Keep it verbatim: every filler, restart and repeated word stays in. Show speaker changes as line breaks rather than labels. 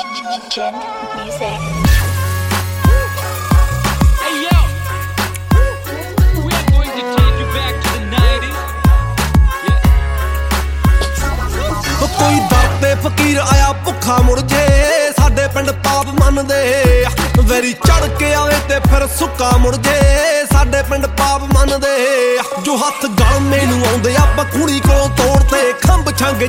Gen Music.
Hey yo, we are going to take you back to the nineties.
ਕੋਈ ਦਰ ਤੇ ਫਕੀਰ ਆਇਆ ਭੁੱਖਾ ਮੁੜ ਜੇ ਸਾਡੇ ਪਿੰਡ ਪਾਪ ਮੰਨਦੇ ਵੈਰੀ ਚੜ ਕੇ ਆਵੇ ਤੇ ਫਿਰ ਸੁੱਕਾ ਮੁੜ ਜੇ ਸਾਡੇ ਪਿੰਡ ਪਾਪ ਮੰਨਦੇ ਜੋ ਹੱਥ ਗਲ ਮੈਨੂੰ ਆਉਂਦੇ ਆ ਬਖੂੜੀ ਕੋਲੋਂ ਤੋੜ ਤੇ ਖੰਭ ਛੰਗ